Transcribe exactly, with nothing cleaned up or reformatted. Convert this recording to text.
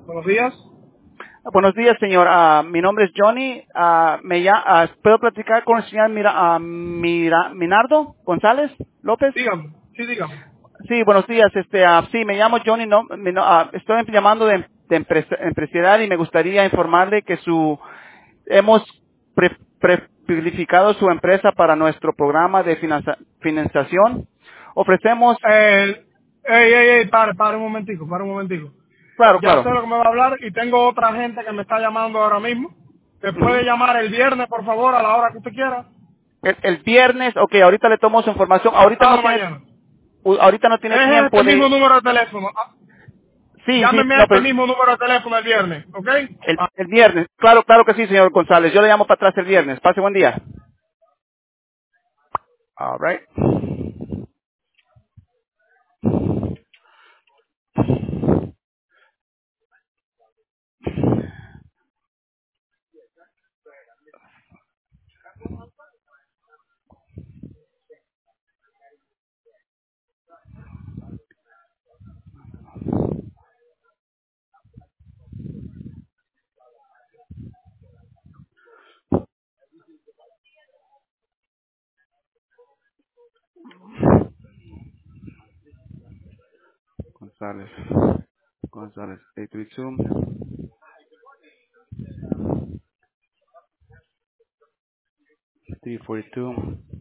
Buenos días. Buenos días, señor. Ah, mi nombre es Johnny. Ah, me lla- ah, ¿Puedo platicar con el señor Mira, ah, Mira- Minardo González López? Dígame. Sí, dígame. Sí, buenos días. Este, ah, sí, me llamo Johnny. No, mi no- ah, estoy llamando de, de empresa- empresarial y me gustaría informarle que su hemos pre, pre- su empresa para nuestro programa de finanza- financiación. Ofrecemos, Eh, ey, ey, ey, pare, pare un momentico, pare un momentico. claro, Ya sé claro, lo que me va a hablar y tengo otra gente que me está llamando ahora mismo. ¿Me puede ujú. llamar el viernes, por favor, a la hora que usted quiera? el, el viernes, ok, ahorita le tomo su información. Ahorita no Pasado tiene, mañana. u- ahorita no tiene Es tiempo este mismo de, número de teléfono. Ah, sí, sí, llámeme a no, este pero mismo número de teléfono el viernes, ¿ok? el, Ah, el viernes, claro, claro que sí, señor González. Yo le llamo para atrás el viernes. Pase buen día. All right. González. González. eight three two, three four two.